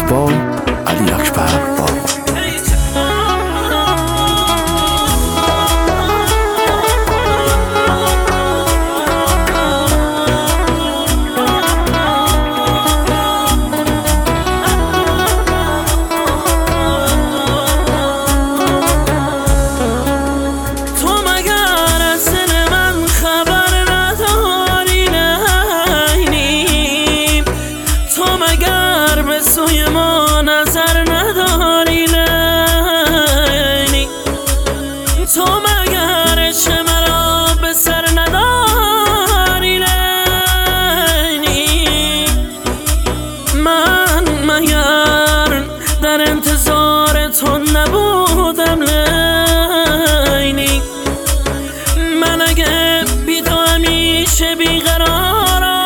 با علی اکبر بارون. سوی ما نظر نداری لینی، تو مگر عشق مرا به سر نداری لینی، من مگر در انتظار تو نبودم لینی، من اگه بی تو همیشه بیقرارم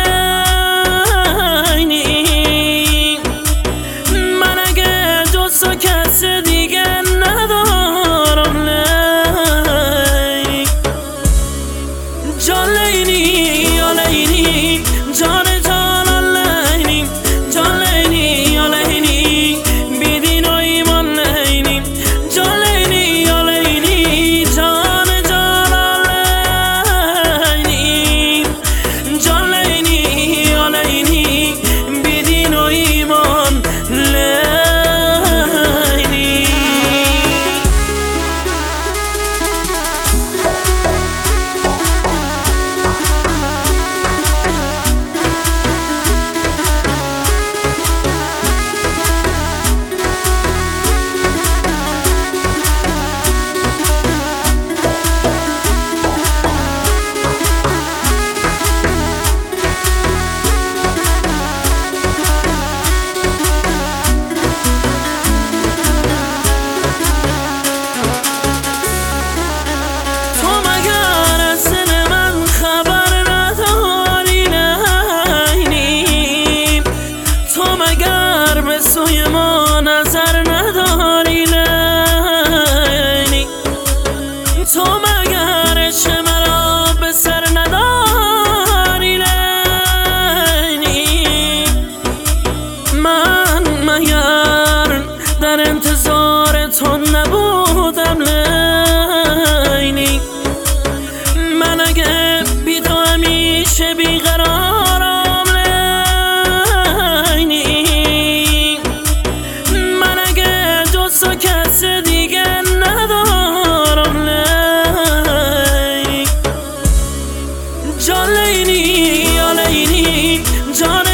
تو کس دیگه ندارم لینی، جان لینی یا لینی، جان جان لینی، جان لینی یا لینی، بیدین و ایمان لینی، جان لینی یا لینی، جان جان لینی، جان لینی یا لینی، بیدین و ایمان لینی. سوی ما نظر نداری لینی، تو مگر عشق مرا به سر نداری لینی، من مگر در انتظار تو نبودم لینی، من اگه بی تو همیشه بیقرارم تو کس دیگه ندارم لینی، جان لینی یا لینی، جان